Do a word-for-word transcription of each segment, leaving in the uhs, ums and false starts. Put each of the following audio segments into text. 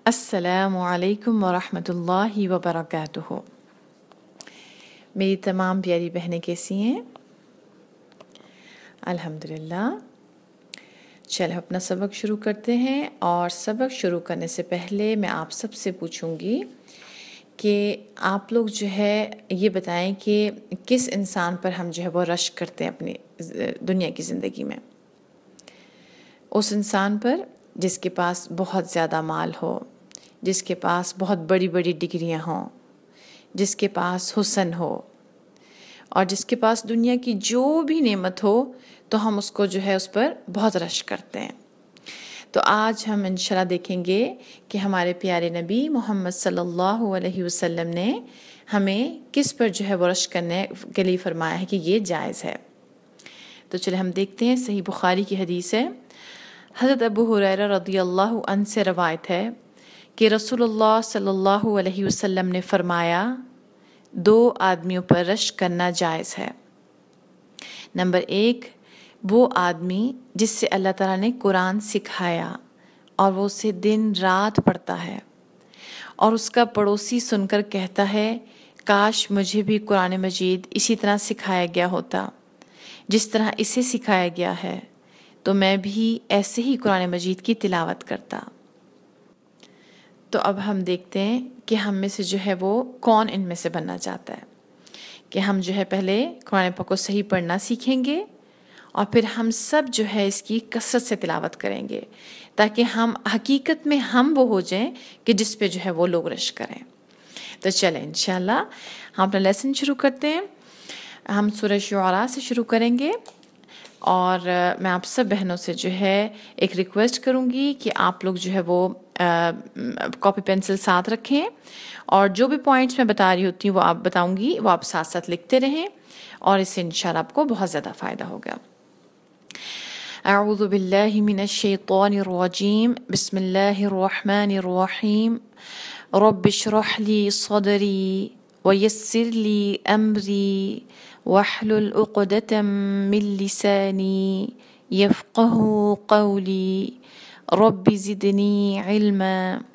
السلام علیکم ورحمۃ اللہ وبرکاتہ۔ میری تمام پیاری بہنیں کیسی ہیں؟ الحمدللہ۔ چل ہم اپنا سبق شروع کرتے ہیں، اور سبق شروع کرنے سے پہلے میں آپ سب سے پوچھوں گی کہ آپ لوگ جو ہے یہ بتائیں کہ کس انسان پر ہم جو ہے وہ رشک کرتے ہیں اپنی دنیا کی زندگی میں؟ اس انسان پر جس کے پاس بہت زیادہ مال ہو، جس کے پاس بہت بڑی بڑی ڈگریاں ہوں، جس کے پاس حسن ہو، اور جس کے پاس دنیا کی جو بھی نعمت ہو تو ہم اس کو جو ہے اس پر بہت رشک کرتے ہیں۔ تو آج ہم انشاءاللہ دیکھیں گے کہ ہمارے پیارے نبی محمد صلی اللہ علیہ وسلم نے ہمیں کس پر جو ہے وہ رشک کرنے کے لیے فرمایا ہے کہ یہ جائز ہے۔ تو چلے ہم دیکھتے ہیں۔ صحیح بخاری کی حدیث ہے، حضرت ابو ہریرہ رضی اللہ عنہ سے روایت ہے کہ رسول اللہ صلی اللہ علیہ وسلم نے فرمایا، دو آدمیوں پر رشک کرنا جائز ہے۔ نمبر ایک، وہ آدمی جس سے اللہ تعالیٰ نے قرآن سکھایا اور وہ اسے دن رات پڑھتا ہے، اور اس کا پڑوسی سن کر کہتا ہے کاش مجھے بھی قرآن مجید اسی طرح سکھایا گیا ہوتا جس طرح اسے سکھایا گیا ہے، تو میں بھی ایسے ہی قرآن مجید کی تلاوت کرتا۔ تو اب ہم دیکھتے ہیں کہ ہم میں سے جو ہے وہ کون ان میں سے بننا چاہتا ہے، کہ ہم جو ہے پہلے قرآن پاک کو صحیح پڑھنا سیکھیں گے، اور پھر ہم سب جو ہے اس کی کثرت سے تلاوت کریں گے، تاکہ ہم حقیقت میں ہم وہ ہو جائیں کہ جس پہ جو ہے وہ لوگ رشک کریں۔ تو چلیں انشاءاللہ ہم اپنا لیسن شروع کرتے ہیں۔ ہم سورہ شعراء سے شروع کریں گے، اور میں آپ سب بہنوں سے جو ہے ایک ریکویسٹ کروں گی کہ آپ لوگ جو ہے وہ کاپی پینسل ساتھ رکھیں، اور جو بھی پوائنٹس میں بتا رہی ہوتی ہوں وہ آپ بتاؤں گی، وہ آپ ساتھ ساتھ لکھتے رہیں، اور اس سے انشاءاللہ آپ کو بہت زیادہ فائدہ ہوگا۔ اعوذ باللہ من الشیطان الرجیم، بسم اللہ الرحمن الرحیم، رب اشرح لی صدری ویسر لی امری واحلل عقدۃ من لسانی یفقہوا قولی رب زدنی علما۔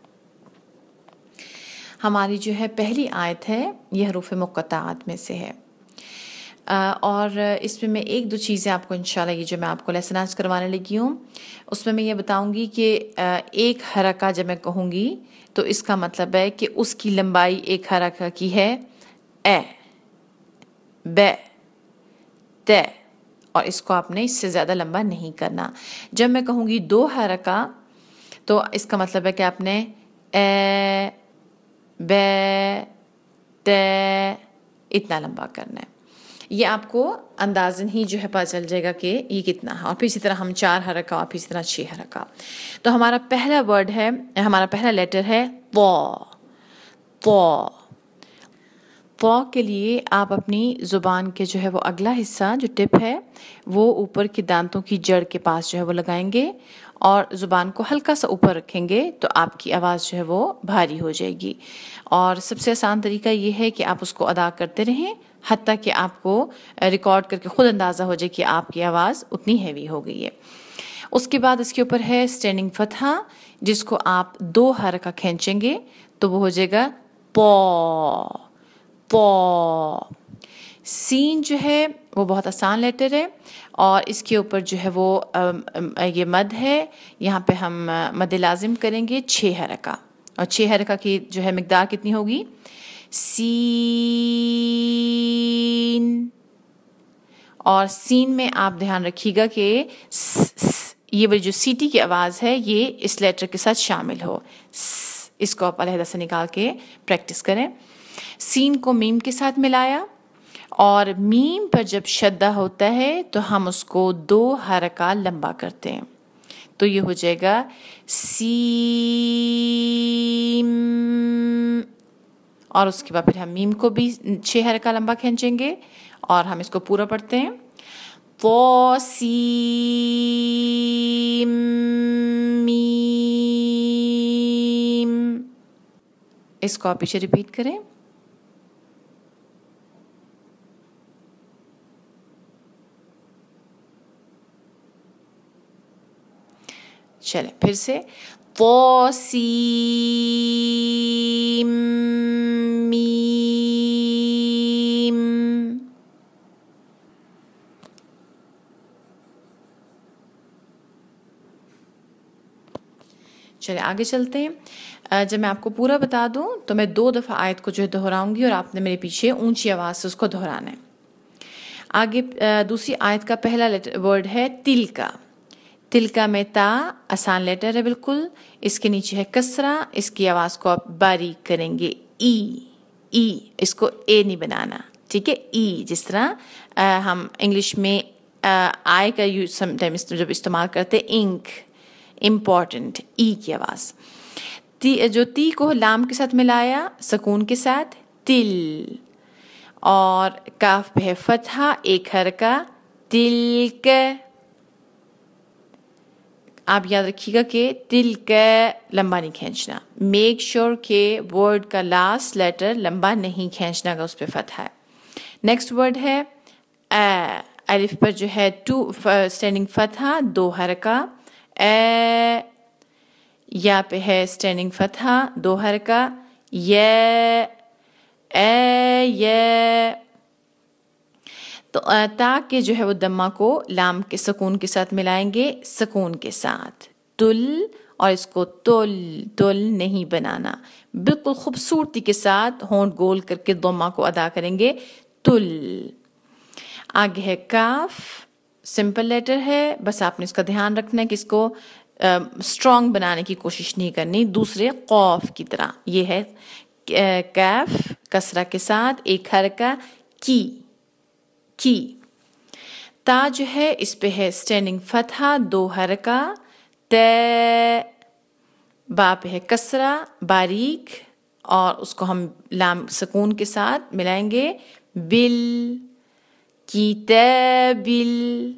ہماری جو ہے پہلی آیت ہے، یہ حروف مقطعات میں سے ہے، اور اس میں میں ایک دو چیزیں آپ کو انشاءاللہ یہ جو میں آپ کو لیسن آج کروانے لگی ہوں اس میں میں یہ بتاؤں گی کہ ایک حرکہ جب میں کہوں گی تو اس کا مطلب ہے کہ اس کی لمبائی ایک حرکہ کی ہے اے، بے، تے، اور اس کو آپ نے اس سے زیادہ لمبا نہیں کرنا۔ جب میں کہوں گی دو حرکہ تو اس کا مطلب ہے کہ آپ نے اے، بے، تے اتنا لمبا کرنا ہے۔ یہ آپ کو اندازن ہی جو ہے پتہ چل جائے گا کہ یہ کتنا ہے، اور پھر اسی طرح ہم چار حرکہ اور پھر اسی طرح چھ حرکہ۔ تو ہمارا پہلا ورڈ ہے، ہمارا پہلا لیٹر ہے طا۔ طا طا کے لیے آپ اپنی زبان کے جو ہے وہ اگلا حصہ جو ٹپ ہے وہ اوپر کے دانتوں کی جڑ کے پاس جو ہے وہ لگائیں گے، اور زبان کو ہلکا سا اوپر رکھیں گے تو آپ کی آواز جو ہے وہ بھاری ہو جائے گی۔ اور سب سے آسان طریقہ یہ ہے کہ آپ اس کو ادا کرتے رہیں حتیٰ کہ آپ کو ریکارڈ کر کے خود اندازہ ہو جائے کہ آپ کی آواز اتنی ہیوی ہو گئی ہے۔ اس کے بعد اس کے اوپر ہے اسٹینڈنگ فتحہ، جس کو آپ دو حرکہ کھینچیں گے تو وہ ہو جائے گا پا۔ پا سین جو ہے وہ بہت آسان لیٹر ہے، اور اس کے اوپر جو ہے وہ یہ مد ہے، یہاں پہ ہم مد لازم کریں گے چھ حرکہ، اور چھ حرکہ کی جو ہے مقدار کتنی ہوگی؟ سین۔ اور سین میں آپ دھیان رکھیے گا کہ س س یہ والی جو سیٹی کی آواز ہے یہ اس لیٹر کے ساتھ شامل ہو۔ س اس کو آپ علیحدہ سے نکال کے پریکٹس کریں۔ سین کو میم کے ساتھ ملایا، اور میم پر جب شدہ ہوتا ہے تو ہم اس کو دو حرکہ لمبا کرتے ہیں، تو یہ ہو جائے گا سیم، اور اس کے بعد پھر ہم میم کو بھی چھ حرکہ لمبا کھینچیں گے، اور ہم اس کو پورا پڑھتے ہیں طا سین میم۔ اس کو آپ پیچھے ریپیٹ کریں۔ چلیں پھر سے طاسيم ميم. چلے آگے چلتے ہیں. جب میں آپ کو پورا بتا دوں تو میں دو دفعہ آیت کو جو ہے دہراؤں گی اور آپ نے میرے پیچھے اونچی آواز سے اس کو دہرانا ہے. آگے دوسری آیت کا پہلا لیٹر ورڈ ہے تل کا. تل کا میں تا آسان لیٹر ہے بالکل. اس کے نیچے ہے کسرہ. اس کی آواز کو آپ باریک کریں گے ای. ای اس کو اے نہیں بنانا, ٹھیک ہے. ای جس طرح ہم انگلش میں آئی کا یوز سم ٹائم جب استعمال کرتے انک, امپورٹنٹ, ای کی آواز. تی جو تی کو لام کے ساتھ ملایا سکون کے ساتھ تل, اور کاف پہ ہے فتحہ ایک حرکہ تلک. آپ یاد رکھیے گا کہ تلک لمبا نہیں کھینچنا. میک شور کہ ورڈ کا لاسٹ لیٹر لمبا نہیں کھینچنا گا, اس پہ فتحہ ہے. نیکسٹ ورڈ ہے اے. الف پر جو ہے ٹو اسٹینڈنگ فتحہ دو حرکہ اے. یا پہ ہے اسٹینڈنگ فتحہ دو حرکہ یہ اے یہ. تو تا کے جو ہے وہ دمہ کو لام کے سکون کے ساتھ ملائیں گے سکون کے ساتھ تل, اور اس کو تل تل نہیں بنانا. بالکل خوبصورتی کے ساتھ ہونٹ گول کر کے دمہ کو ادا کریں گے تل. آگے ہے کاف, سمپل لیٹر ہے, بس آپ نے اس کا دھیان رکھنا ہے کہ اس کو اسٹرانگ بنانے کی کوشش نہیں کرنی دوسرے قوف کی طرح. یہ ہے کیف کسرہ کے ساتھ ایک حرکہ کی کی. تا جو ہے اس پہ ہے اسٹینڈنگ فتحہ دو حرکہ تے. با پہ ہے کسرہ باریک, اور اس کو ہم لام سکون کے ساتھ ملائیں گے بل کتابل.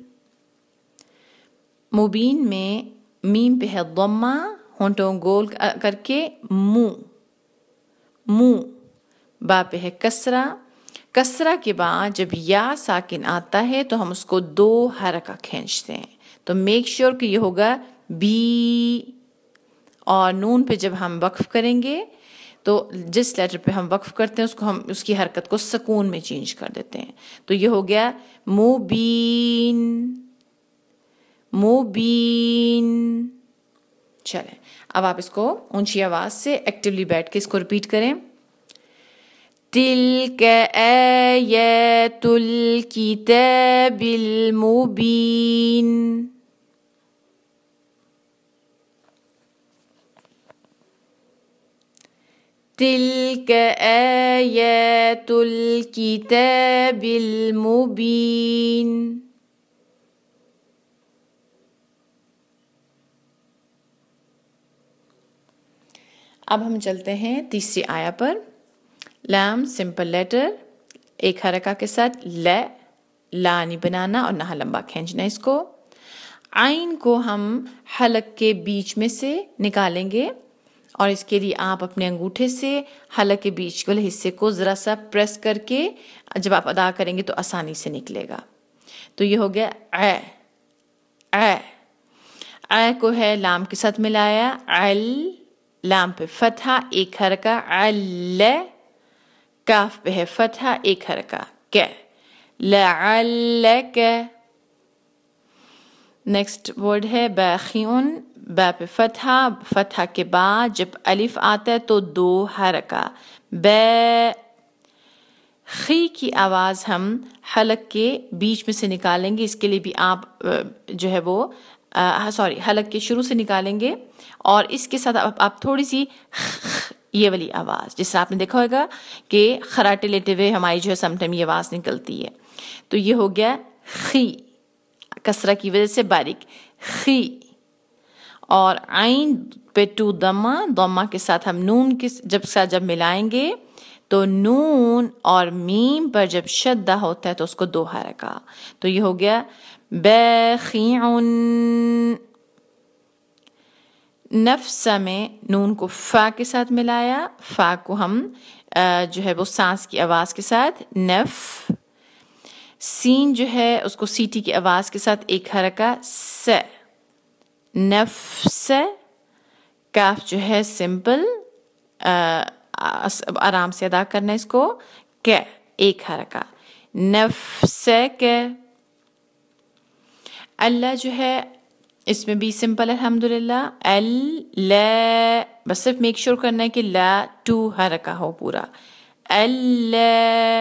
مبین میں میم پہ ہے ضمہ ہونٹوں گول کر کے منہ منہ. با پہ ہے کسرہ. کسرہ کے بعد جب یا ساکن آتا ہے تو ہم اس کو دو حرکہ کھینچتے ہیں, تو میک شور کہ یہ ہوگا بی. اور نون پہ جب ہم وقف کریں گے تو جس لیٹر پہ ہم وقف کرتے ہیں اس کو ہم اس کی حرکت کو سکون میں چینج کر دیتے ہیں. تو یہ ہو گیا مبین مبین. چلیں اب آپ اس کو اونچی آواز سے ایکٹیولی بیٹھ کے اس کو ریپیٹ کریں. تلک آیات الکتاب المبین. تلک آیات الکتاب المبین. اب ہم چلتے ہیں تیسری آیا پر. لام سمپل لیٹر ایک حرکہ کے ساتھ ل, لا نہیں بنانا اور نہ لمبا کھینچنا اس کو. عین کو ہم حلق کے بیچ میں سے نکالیں گے, اور اس کے لیے آپ اپنے انگوٹھے سے حلق کے بیچ والے حصے کو ذرا سا پریس کر کے جب آپ ادا کریں گے تو آسانی سے نکلے گا. تو یہ ہو گیا اے. اے اے کو ہے لام کے ساتھ ملایا ال, لام پہ فتحہ ایک حرکہ ال. کاف پہ ہے فتحہ ایک حرکہ ک لعلک. نیکسٹ ورڈ ہے باخیون. با پہ فتحہ, فتحہ کے بعد جب الف آتا ہے تو دو حرکہ با. خی کی آواز ہم حلق کے بیچ میں سے نکالیں گے. اس کے لیے بھی آپ جو ہے وہ سوری حلق کے شروع سے نکالیں گے, اور اس کے ساتھ آپ, آپ تھوڑی سی یہ والی آواز, جس سے آپ نے دیکھا ہوگا کہ خراٹے لیتے ہوئے ہماری جو ہے سم ٹائم یہ آواز نکلتی ہے. تو یہ ہو گیا خی, کسرہ کی وجہ سے باریک خی. اور عین پہ ٹو دمہ, دمہ کے ساتھ ہم نون کے جب ساتھ جب ملائیں گے تو نون اور میم پر جب شدہ ہوتا ہے تو اس کو دو حرکہ. تو یہ ہو گیا باخیعن. نفس میں نون کو فا کے ساتھ ملایا, فا کو ہم جو ہے وہ سانس کی آواز کے ساتھ نف. سین جو ہے اس کو سیٹی کی آواز کے ساتھ ایک حرکہ س, نفس. کاف جو ہے سمپل آرام سے ادا کرنا ہے اس کو. کہ ایک حرکہ. نفسک. اللہ جو ہے اس میں بھی سمپل الحمدللہ. ال بس صرف میک شور کرنا ہے کہ لا ٹو حرکہ ہو پورا. اللہ.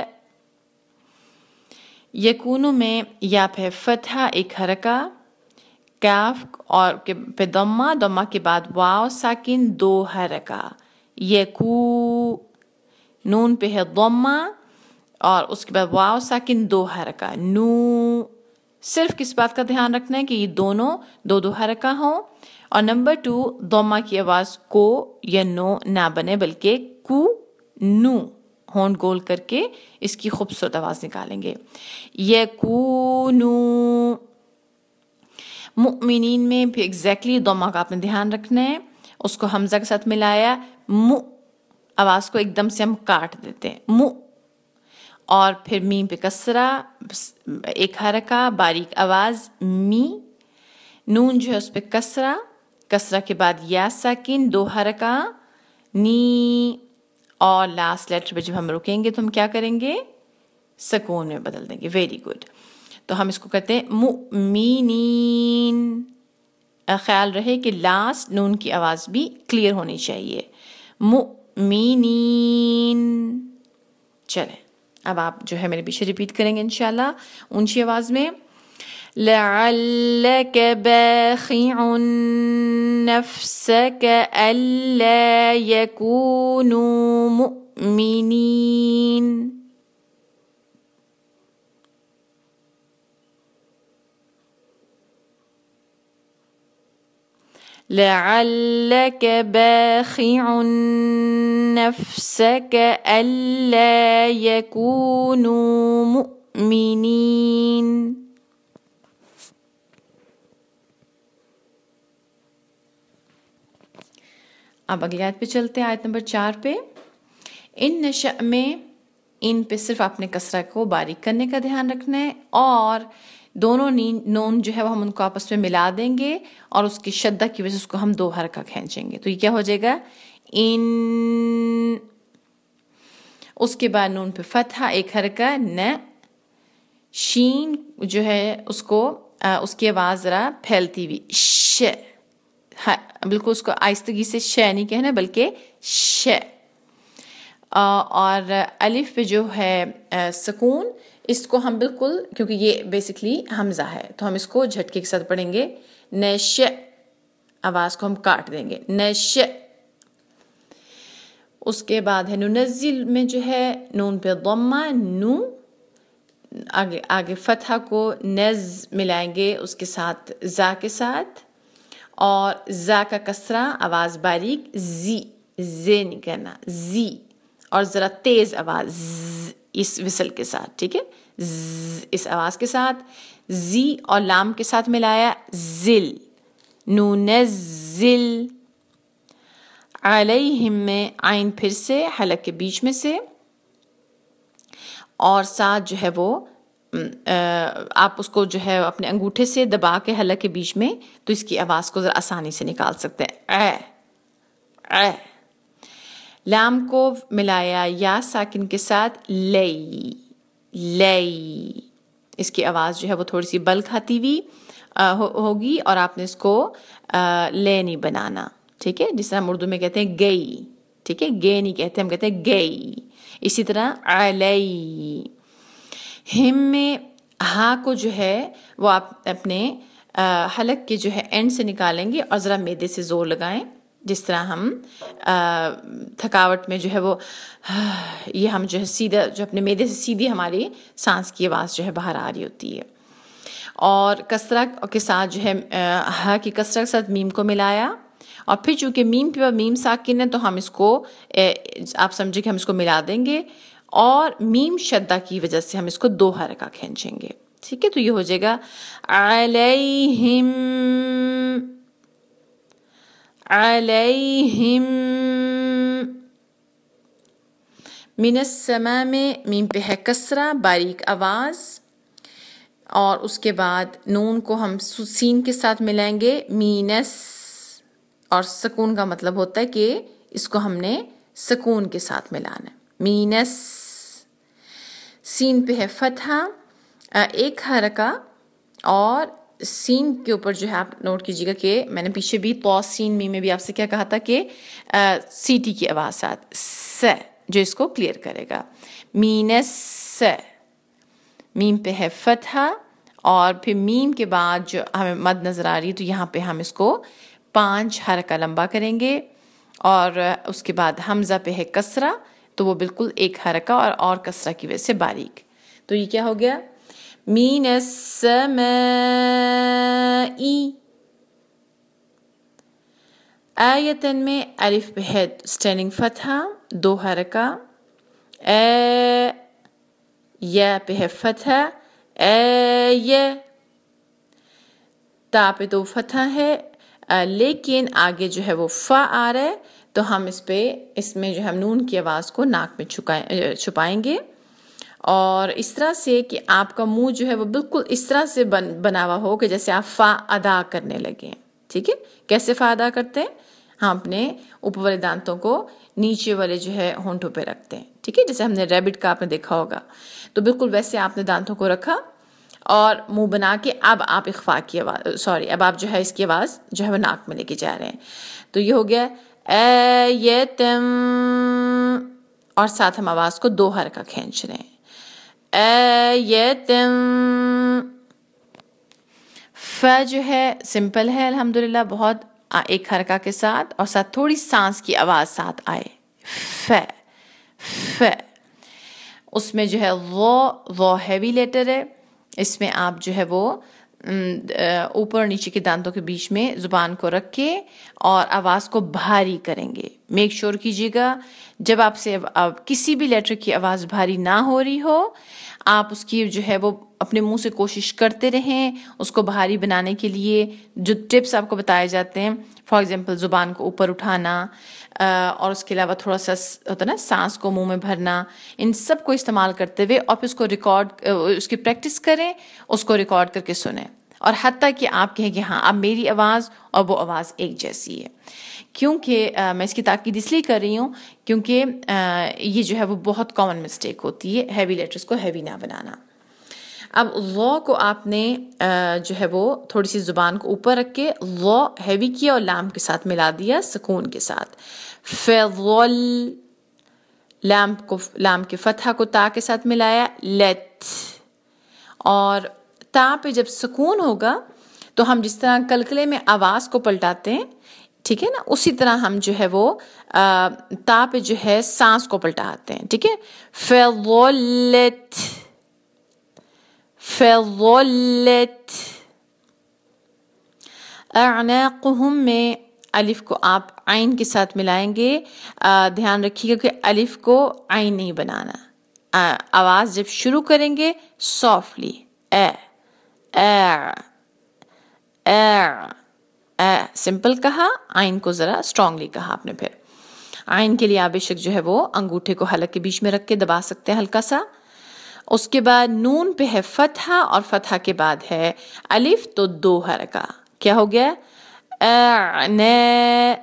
یکونو میں یا پہ فتحہ ایک حرکہ. کاف اور پہ ضمہ. ضمہ کے بعد واو ساکن دو حرکہ. یکو. نون پہ ہے ضمہ اور اس کے بعد واو ساکن دو حرکہ. نو. صرف کس بات کا دھیان رکھنا ہے کہ یہ دونوں دو دو حرکہ ہوں. اور نمبر ٹو ضمہ کی آواز کو یا نو نہ بنے بلکہ کو نو ہون گول کر کے اس کی خوبصورت آواز نکالیں گے. یکونو. مؤمنین میں بھی ایگزیکٹلی ضمہ کا آپ نے دھیان رکھنا ہے. اس کو حمزہ کے ساتھ ملایا. مو آواز کو ایک دم سے ہم کاٹ دیتے ہیں. مو. اور پھر میم پہ کسرہ ایک حرکہ باریک آواز می. نون جو ہے اس پہ کسرہ. کسرہ کے بعد یا ساکن دو حرکہ. نی. اور لاسٹ لیٹر پہ جب ہم رکیں گے تو ہم کیا کریں گے؟ سکون میں بدل دیں گے. Very good. تو ہم اس کو کہتے ہیں مؤمنین. خیال رہے کہ لاسٹ نون کی آواز بھی کلیئر ہونی چاہیے. مؤمنین. چلیں اب آپ جو ہے میرے پیچھے ریپیٹ کریں گے انشاءاللہ اونچی آواز میں. لعلک باخع نفسک الا یکونوا مؤمنین. لعلك باخع نفسك ألا يكونوا مؤمنين. اب اگلی آیت پہ چلتے ہیں. آیت نمبر چار پہ. ان نشأ میں ان پہ صرف اپنے کسرہ کو باریک کرنے کا دھیان رکھنا ہے اور دونوں نون جو ہے وہ ہم ان کو آپس میں ملا دیں گے اور اس کی شدہ کی وجہ سے اس کو ہم دو حرکہ کھینچیں گے. تو یہ کیا ہو جائے گا؟ ان. اس کے بعد نون پہ فتحہ ایک حرکہ. ن. شین جو ہے اس کو اس کی آواز ذرا پھیلتی ہوئی. ش. بالکل اس کو آہستگی سے ش نہیں کہنا بلکہ ش. اور الف پہ جو ہے سکون اس کو ہم بالکل کیونکہ یہ بیسکلی حمزہ ہے تو ہم اس کو جھٹکے کے ساتھ پڑھیں گے. نش. آواز کو ہم کاٹ دیں گے. نش. اس کے بعد ہے ننزل میں جو ہے نون پہ ضمہ. نو. آگے آگے فتحہ کو نز ملائیں گے اس کے ساتھ زا کے ساتھ اور زا کا کسرہ آواز باریک. زی. زے نہیں کرنا. زی. اور ذرا تیز آواز ز اس وصل کے ساتھ. ٹھیک ہے. ز اس آواز کے ساتھ. زی اور لام کے ساتھ ملایا. زل. ننزل. علیہم میں عین پھر سے حلق کے بیچ میں سے اور ساتھ جو ہے وہ آپ اس کو جو ہے اپنے انگوٹھے سے دبا کے حلق کے بیچ میں تو اس کی آواز کو ذرا آسانی سے نکال سکتے ہیں. اے اے. لام کو ملایا یا ساکن کے ساتھ. لئی. لئی. اس کی آواز جو ہے وہ تھوڑی سی بل کھاتی ہوئی ہوگی اور آپ نے اس کو لے نہیں بنانا. ٹھیک ہے. جس طرح ہم اردو میں کہتے ہیں گئی. ٹھیک ہے. گے نہیں کہتے ہم کہتے ہیں گئی. اسی طرح علی. ہم میں ہا کو جو ہے وہ آپ اپنے حلق کے جو ہے اینڈ سے نکالیں گے اور ذرا میدے سے زور لگائیں جس طرح ہم تھکاوٹ میں جو ہے وہ یہ ہم جو ہے سیدھا جو اپنے میدے سے سیدھی ہماری سانس کی آواز جو ہے باہر آ رہی ہوتی ہے. اور کسرہ کے ساتھ جو ہے ہا کی کسرہ کے ساتھ میم کو ملایا اور پھر چونکہ میم پہ میم ساکن ہے تو ہم اس کو آپ سمجھے کہ ہم اس کو ملا دیں گے اور میم شدہ کی وجہ سے ہم اس کو دو حرکہ کھینچیں گے. ٹھیک ہے. تو یہ ہو جائے گا علیہم. علیہم. من السماء میں میم پہ ہے کسرہ باریک آواز اور اس کے بعد نون کو ہم سین کے ساتھ ملائیں گے. مینس اور سکون کا مطلب ہوتا ہے کہ اس کو ہم نے سکون کے ساتھ ملانا ہے. مینس. سین پہ ہے فتحہ ایک حرکہ, اور سین کے اوپر جو ہے آپ نوٹ کیجیے گا کہ میں نے پیچھے بھی تو سین میم میں بھی آپ سے کیا کہا تھا کہ سی ٹی کی آواز ساتھ س جو اس کو کلیئر کرے گا. مینس. میم پہ ہے فتحہ, اور پھر میم کے بعد جو ہمیں مد نظر آ رہی ہے تو یہاں پہ ہم اس کو پانچ حرکہ لمبا کریں گے, اور اس کے بعد حمزہ پہ ہے کسرہ تو وہ بالکل ایک حرکہ اور اور کسرہ کی وجہ سے باریک. تو یہ کیا ہو گیا؟ مین السماء. آیتن میں الف پہ ہے اسٹینڈنگ فتحہ دو حرکہ, اے یا پہ ہے فتحہ اے, تا پہ دو فتحہ ہے لیکن آگے جو ہے وہ فا آ رہا ہے تو ہم اس پہ اس میں جو ہم نون کی آواز کو ناک میں چھپائیں چھپائیں گے, اور اس طرح سے کہ آپ کا منہ جو ہے وہ بالکل اس طرح سے بن بنا ہوا ہو کہ جیسے آپ فا ادا کرنے لگیں. ٹھیک ہے, کیسے فا ادا کرتے ہیں؟ ہم اپنے اوپر والے دانتوں کو نیچے والے جو ہے ہونٹوں پہ رکھتے ہیں. ٹھیک ہے, جیسے ہم نے ریبٹ کا آپ نے دیکھا ہوگا, تو بالکل ویسے آپ نے دانتوں کو رکھا اور منہ بنا کے اب آپ اخفا کی آواز سوری اب آپ جو ہے اس کی آواز جو ہے وہ ناک میں لے کے جا رہے ہیں. تو یہ ہو گیا ایتم, اور ساتھ ہم آواز کو دو حرکہ کھینچ رہے ہیں. ایتم. ف جو ہے سمپل ہے الحمدللہ بہت, ایک حرکہ کے ساتھ اور ساتھ تھوڑی سانس کی آواز ساتھ آئے. ف ف اس میں جو ہے وہ وہ ہیوی لیٹر ہے, اس میں آپ جو ہے وہ اوپر اور نیچے کے دانتوں کے بیچ میں زبان کو رکھ کے اور آواز کو بھاری کریں گے. میک شور کیجیے گا جب آپ سے اب کسی بھی لیٹر کی آواز بھاری نہ ہو رہی ہو, آپ اس کی جو ہے وہ اپنے منہ سے کوشش کرتے رہیں اس کو بھاری بنانے کے لیے. جو ٹپس آپ کو بتائے جاتے ہیں, فار ایگزامپل زبان کو اوپر اٹھانا, اور اس کے علاوہ تھوڑا سا ہوتا ہے نا سانس کو منہ میں بھرنا, ان سب کو استعمال کرتے ہوئے آپ اس کو ریکارڈ اس کی پریکٹس کریں, اس کو ریکارڈ کر کے سنیں, اور حتیٰ کہ آپ کہیں کہ ہاں اب میری آواز اور وہ آواز ایک جیسی ہے. کیونکہ میں اس کی تاکید اس لیے کر رہی ہوں کیونکہ یہ جو ہے وہ بہت کامن مسٹیک ہوتی ہے ہیوی لیٹرز کو ہیوی نہ بنانا. اب ضو کو آپ نے جو ہے وہ تھوڑی سی زبان کو اوپر رکھ کے ضو ہیوی کیا اور لام کے ساتھ ملا دیا سکون کے ساتھ. فضل. لام کو لام کے فتحہ کو تا کے ساتھ ملایا لت, اور تا پہ جب سکون ہوگا تو ہم جس طرح کلکلے میں آواز کو پلٹاتے ہیں, ٹھیک ہے نا, اسی طرح ہم جو ہے وہ تا پہ جو ہے سانس کو پلٹاتے ہیں. ٹھیک ہے, فضلت فضلت. اعناقہم میں الف کو آپ عین کے ساتھ ملائیں گے. دھیان رکھیے گا کہ الف کو عین نہیں بنانا. آواز جب شروع کریں گے softly a a a simple کہا, عین کو ذرا اسٹرانگلی کہا آپ نے. پھر عین کے لیے آپ بے شک جو ہے وہ انگوٹھے کو حلق کے بیچ میں رکھ کے دبا سکتے ہیں ہلکا سا. اس کے بعد نون پہ ہے فتحہ اور فتحہ کے بعد ہے الف, تو دو حرکہ. کیا ہو گیا؟ اعنا.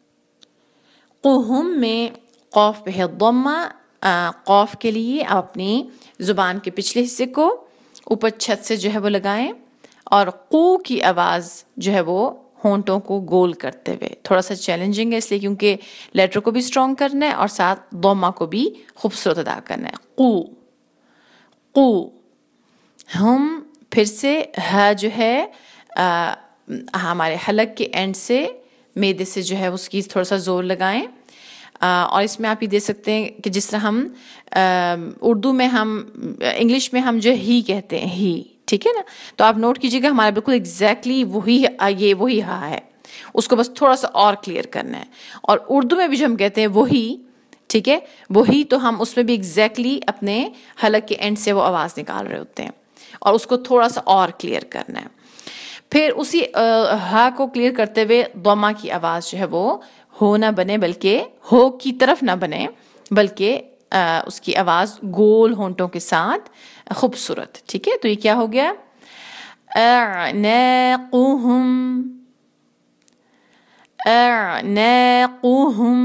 قہم میں قوف پہ ہے ضمہ. قوف کے لیے آپ اپنی زبان کے پچھلے حصے کو اوپر چھت سے جو ہے وہ لگائیں, اور قو کی آواز جو ہے وہ ہونٹوں کو گول کرتے ہوئے. تھوڑا سا چیلنجنگ ہے اس لیے کیونکہ لیٹر کو بھی اسٹرانگ کرنا ہے اور ساتھ ضمہ کو بھی خوبصورت ادا کرنا ہے. قو قو. ہم پھر سے ہ جو ہے آ, ہمارے حلق کے اینڈ سے میدے سے جو ہے اس کی تھوڑا سا زور لگائیں, آ, اور اس میں آپ یہ دے سکتے ہیں کہ جس طرح ہم آ, اردو میں ہم انگلش میں ہم جو ہی کہتے ہیں ہی, ٹھیک ہے نا, تو آپ نوٹ کیجیے گا ہمارا بالکل ایگزیکٹلی وہی یہ وہی ہا ہے, اس کو بس تھوڑا سا اور کلیئر کرنا ہے. اور اردو میں بھی جو ہم کہتے ہیں وہی, ٹھیک ہے, وہی, تو ہم اس میں بھی ایگزیکٹلی اپنے حلق کے اینڈ سے وہ آواز نکال رہے ہوتے ہیں اور اس کو تھوڑا سا اور کلیئر کرنا ہے. پھر اسی ہا کو کلیئر کرتے ہوئے ضمہ کی آواز جو ہے وہ ہو نہ بنے بلکہ ہو کی طرف نہ بنے, بلکہ اس کی آواز گول ہونٹوں کے ساتھ خوبصورت. ٹھیک ہے, تو یہ کیا ہو گیا؟ اعناقہم अअनाक़ुहुम।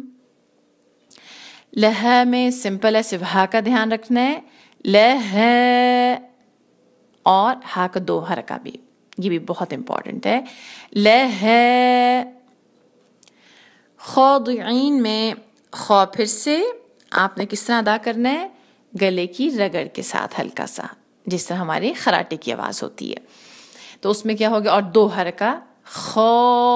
लहा में सिंपल है, सिर्फ हा का ध्यान रखना है, लहा, और हा का दो हरका भी, ये भी बहुत इंपॉर्टेंट है, लहा। ख़ादिईन में खौ फिर से आपने किस तरह अदा करना है, गले की रगड़ के साथ हल्का सा, जिस तरह हमारे खराटे की आवाज़ होती है। तो उसमें क्या हो गया, और दो हरका, खौ,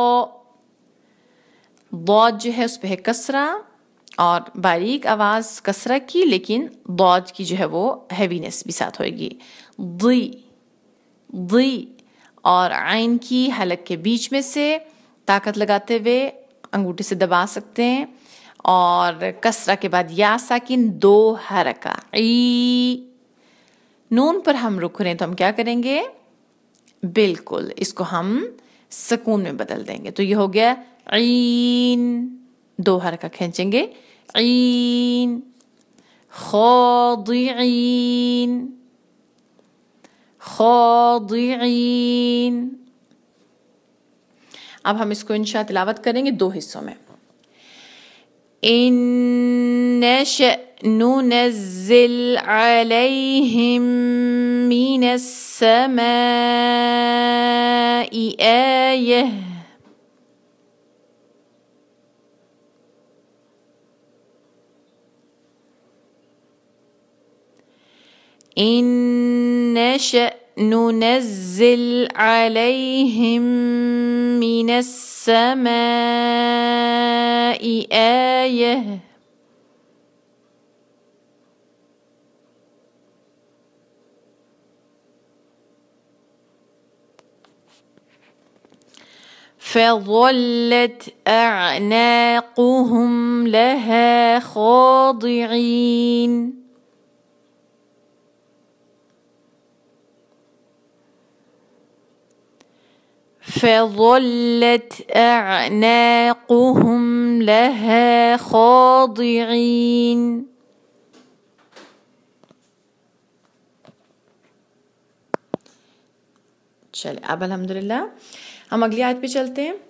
दौद जो है उस पर है कसरा, और बारीक आवाज़ कसरा की, लेकिन दौद की जो है वो हैवीनेस भी साथ होएगी, दी दी। और आइन की हलक के बीच में से ताकत लगाते हुए अंगूठे से दबा सकते हैं, और कसरा के बाद या साकिन, दो हरका, ई। नून पर हम रुक रहे हैं तो हम क्या करेंगे, बिल्कुल इसको हम सुकून में बदल देंगे। तो ये हो गया ईन, दो हरका खींचेंगे, ईन। ख़ादिईन, ख़ादिईन। अब हम इसको इंशा तिलावत करेंगे दो हिस्सों में। इन नशअ नुनज़्ज़िल अलैहिम मिनस समाई आयह। इन नशअ नुनज़्ज़िल अलैहिम मिनस समाई आयह। فظلت أعناقهم لها خاضعين। فظلت أعناقهم لها خاضعين۔ चले अब अल्हम्दुलिल्लाह हम अगली आयत पे चलते हैं।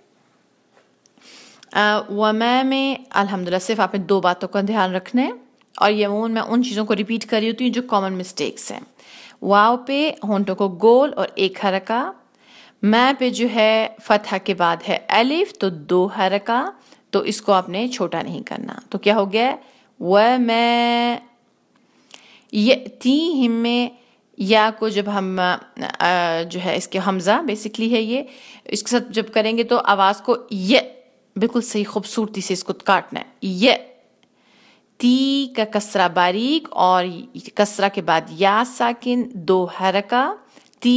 वमा में अल्हम्दुलिल्लाह सिर्फ आपने दो बातों का ध्यान रखना है, और यमून मैं उन चीज़ों को रिपीट कर रही होती हूँ जो कॉमन मिस्टेक्स हैं। वाव पे होंठों को गोल और एक हरका, मैं पे जो है फतहा के बाद है अलिफ तो दो हरका, तो इसको आपने छोटा नहीं करना। तो क्या हो गया, व मैं यतीहिम में या को जब हम जो है इसके हमज़ा बेसिकली है ये, इसके साथ जब करेंगे तो आवाज़ को ये बिल्कुल सही खूबसूरती से इसको काटना है। ये ती का कसरा बारीक, और कसरा के बाद या साकिन, दो हरका, ती।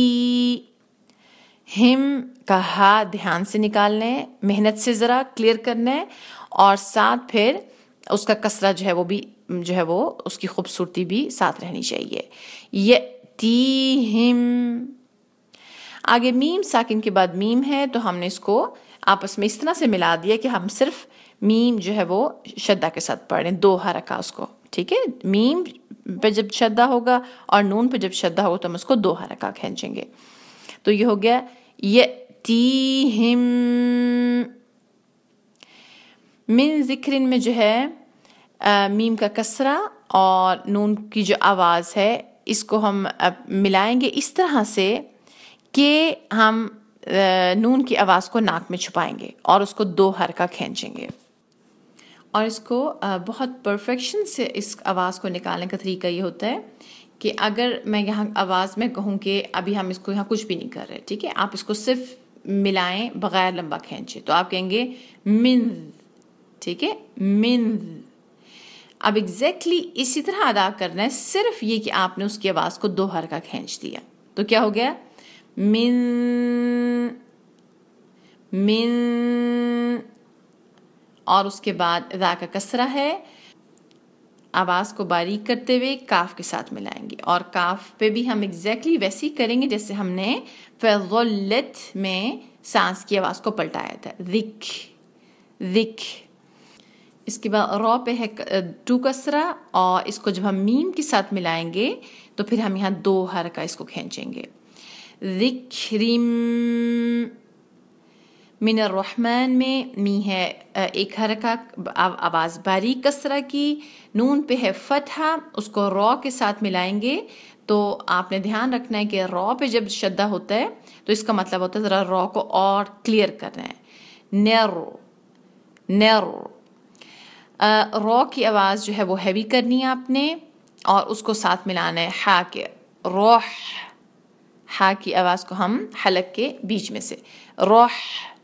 हिम का हा ध्यान से निकालना है, मेहनत से ज़रा क्लियर करना है, और साथ फिर उसका कसरा जो है वो भी जो है वो उसकी खूबसूरती भी साथ रहनी चाहिए। ये ती हिम। आगे मीम साकिन के बाद मीम है, तो हमने इसको आपस में इस तरह से मिला दिया कि हम सिर्फ मीम जो है वो शद्दा के साथ पढ़ रहे हैं, दो हरका उसको, ठीक है। मीम पे जब शद्दा होगा और नून पे जब शद्दा होगा तो हम उसको दो हरका खींचेंगे। तो ये हो गया यतीहिम मिन ज़िक्रिन में जो है आ, मीम का कसरा और नून की जो आवाज़ है इसको हम मिलाएंगे इस तरह से कि हम नून की आवाज़ को नाक में छुपाएंगे और उसको दो हरका खींचेंगे। और इसको बहुत परफेक्शन से इस आवाज़ को निकालने का तरीका ये होता है कि अगर मैं यहाँ आवाज़ में कहूँ कि अभी हम इसको यहाँ कुछ भी नहीं कर रहे, ठीक है, आप इसको सिर्फ मिलाएं बगैर लंबा खींचे, तो आप कहेंगे मिन, ठीक है, मिन। अब एग्जैक्टली इसी तरह अदा करना है, सिर्फ ये कि आपने उसकी आवाज़ को दो हरका खींच दिया, तो क्या हो गया, मिन मिन। और उसके बाद रा का कसरा है, आवाज़ को बारीक करते हुए काफ के साथ मिलाएंगे, और काफ पे भी हम एग्जैक्टली वैसे ही करेंगे जैसे हमने फ़ज़ल्लत में सांस की आवाज़ को पलटाया था, रिक रिक। इसके बाद रॉ पे है टू कसरा, और इसको जब हम मीम के साथ मिलाएंगे तो फिर हम यहाँ दो हरका इसको खींचेंगे, रिक्रिम। من الرحمن میں می ہے ایک حرکہ آواز باریک کسرہ کی، نون پہ ہے فتحہ، اس کو رو کے ساتھ ملائیں گے تو آپ نے دھیان رکھنا ہے کہ رو پہ جب شدہ ہوتا ہے تو اس کا مطلب ہوتا ہے ذرا رو کو اور کلیئر کرنا ہے. نیرو نیرو. رو کی آواز جو ہے وہ ہیوی کرنی ہے آپ نے اور اس کو ساتھ ملانا ہے ہا کے. روح، ہا کی آواز کو ہم حلق کے بیچ میں سے روح.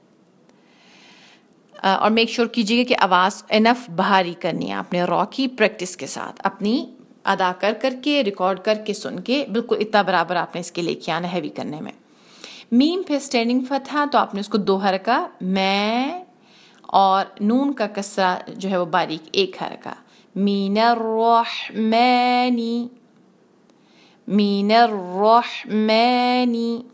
اور میک شور کیجیے کہ آواز انف بھاری کرنی ہے آپ نے رو کی پریکٹس کے ساتھ، اپنی ادا کر کر کے ریکارڈ کر کے سن کے بالکل اتنا برابر آپ نے اس کے لے کے آنا ہیوی کرنے میں. میم پہ اسٹینڈنگ فتحہ تو آپ نے اس کو دو حرکہ میں اور نون کا کسرہ جو ہے وہ باریک ایک حرکہ. مین الرحمانی مین الرحمانی.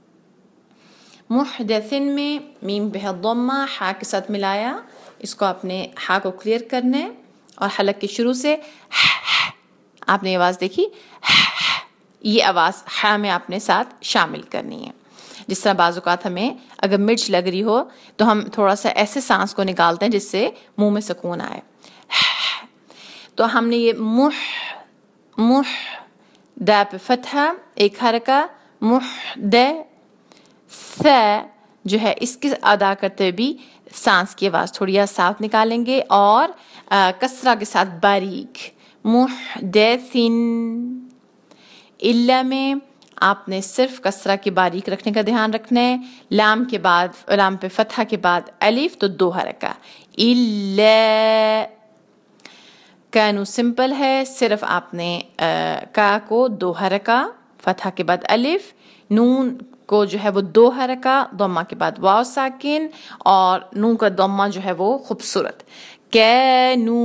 محدثن میں میم پہ ضمہ ہا کے ساتھ ملایا، اس کو آپ نے ہا کو کلیئر کرنا ہے اور حلق کے شروع سے آپ نے آواز دیکھی، یہ آواز ہا میں آپ نے ساتھ شامل کرنی ہے. جس طرح بعض اوقات ہمیں اگر مرچ لگ رہی ہو تو ہم تھوڑا سا ایسے سانس کو نکالتے ہیں جس سے منہ میں سکون آئے. تو ہم نے یہ مح مح دا پہ فتحہ ایک حرکہ، محد ث جو ہے اس کے ادا کرتے ہوئے بھی سانس کی آواز تھوڑی صاف نکالیں گے اور کسرہ کے ساتھ باریک. محدثن. الا میں آپ نے صرف کسرہ کی باریک رکھنے کا دھیان رکھنا ہے. لام کے بعد لام پہ فتحہ کے بعد الف تو دو حرکہ. الا. کانو سمپل ہے، صرف آپ نے کا کو دو حرکہ فتحہ کے بعد الف، نون کو جو ہے وہ دو حرکہ ضمہ کے بعد واو ساکن اور نون کا ضمہ جو ہے وہ خوبصورت. کانو.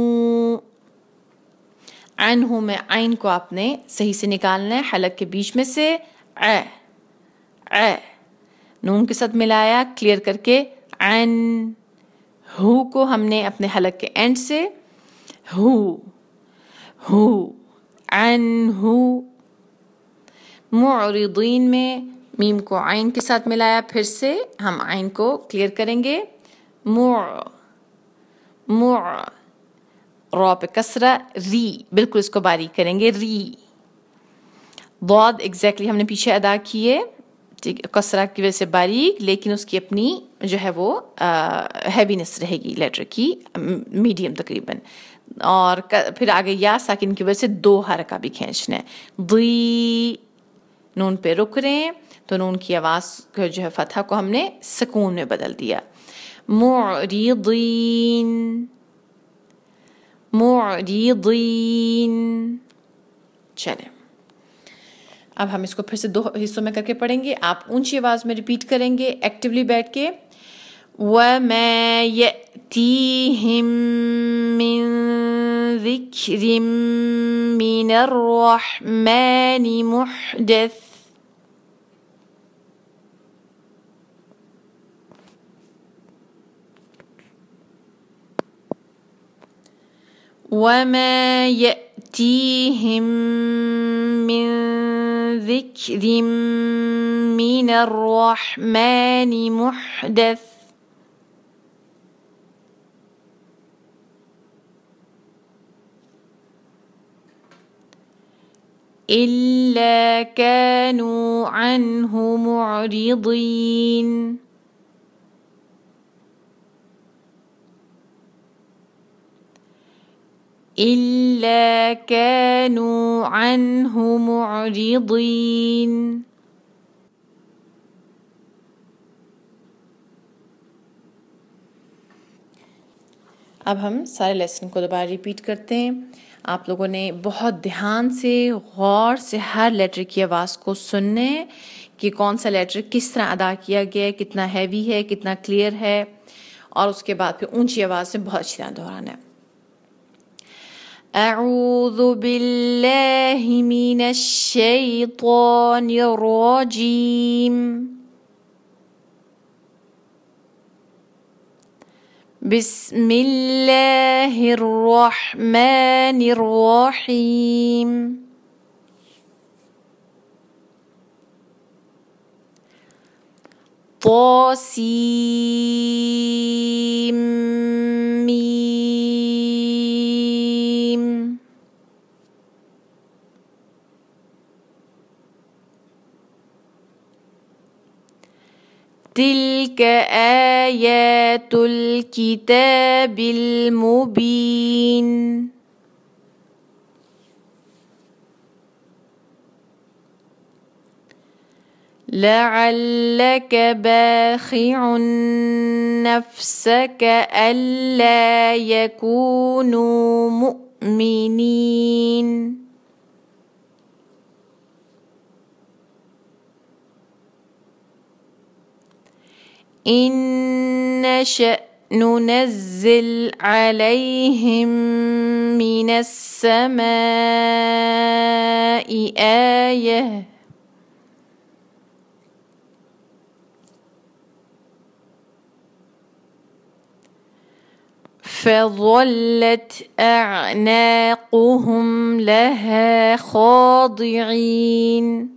عنہ میں عین کو آپ نے صحیح سے نکالنا ہے حلق کے بیچ میں سے. ع ع نون کے ساتھ ملایا کلیئر کر کے. عن. ہو کو ہم نے اپنے حلق کے اینڈ سے ہو ہو. عنہ. معرضین میں میم کو عین کے ساتھ ملایا، پھر سے ہم عین کو کلیئر کریں گے. مع مع. رو پہ کسرہ ری، بالکل اس کو باریک کریں گے. ری. ضاد ایگزیکٹلی ہم نے پیچھے ادا کیے، کسرہ کی وجہ سے باریک، لیکن اس کی اپنی جو ہے وہ ہیوینس رہے گی لیٹر کی میڈیم تقریباً. اور پھر آگے یا ساکن کی وجہ سے دو حرکہ بھی کھینچنا ہے. ضی. نون پہ رک رہے ہیں تو نون کی آواز جو ہے فتحہ کو ہم نے سکون میں بدل دیا. معرضین معرضین. چلیں اب ہم اس کو پھر سے دو حصوں میں کر کے پڑھیں گے. آپ اونچی آواز میں ریپیٹ کریں گے ایکٹیولی بیٹھ کے. وَمَا يَأْتِيهِم مِّن ذِكْرٍ مِّنَ الرَّحْمَنِ مُحْدَثٍ. وَمَا يَأْتِيهِم مِّن ذِكْرٍ مِّنَ الرَّحْمَنِ مُحْدَثٍ. إِلَّا كَانُوا عَنْهُ مُعْرِضِينَ. إِلَّا كَانُوا عَنْهُ مُعْرِضِينَ. اب ہم سارے لیسن کو دوبارہ ریپیٹ کرتے ہیں. آپ لوگوں نے بہت دھیان سے غور سے ہر لیٹر کی آواز کو سننے کہ کون سا لیٹر کس طرح ادا کیا گیا ہے، کتنا ہیوی ہے، کتنا کلیئر ہے، اور اس کے بعد پھر اونچی آواز سے بہت اچھی طرح دہرانا ہے. اعوذ باللہ من الشیطان الرجیم. بسم اللہ الرحمن الرحیم. طاسيم ميم. تلك آيات الكتاب المبين. لعلك باخع نفسك ألا يكونوا مؤمنين. إن نشأ ننزل عليهم من السماء آية فظلت أعناقهم لها خاضعين.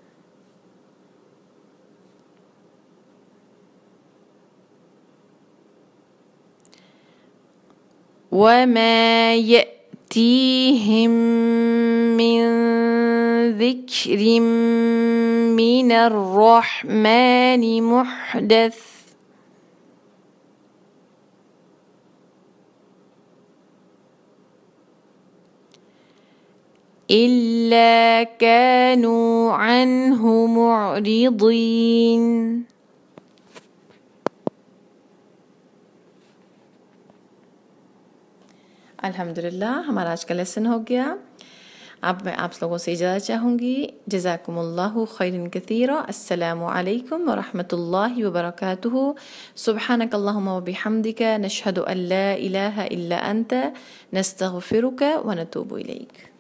وما يأتيهم من ذكر من الرحمن محدث إلا كانوا عنه معرضين. अल्हम्दुलिल्लाह, हमारा आज का लेसन हो गया। अब मैं आप लोगों से इजाज़त चाहूँगी। जज़ाकुमुल्लाहु खैरन कसीरा। अस्सलामु अलैकुम व रहमतुल्लाहि व बरकातुहू। सुब्हानकल्लाहुम्मा व बिहम्दिका नशहदु अन ला इलाहा इल्ला अंता नस्तगफिरुका व नतूबु इलैक।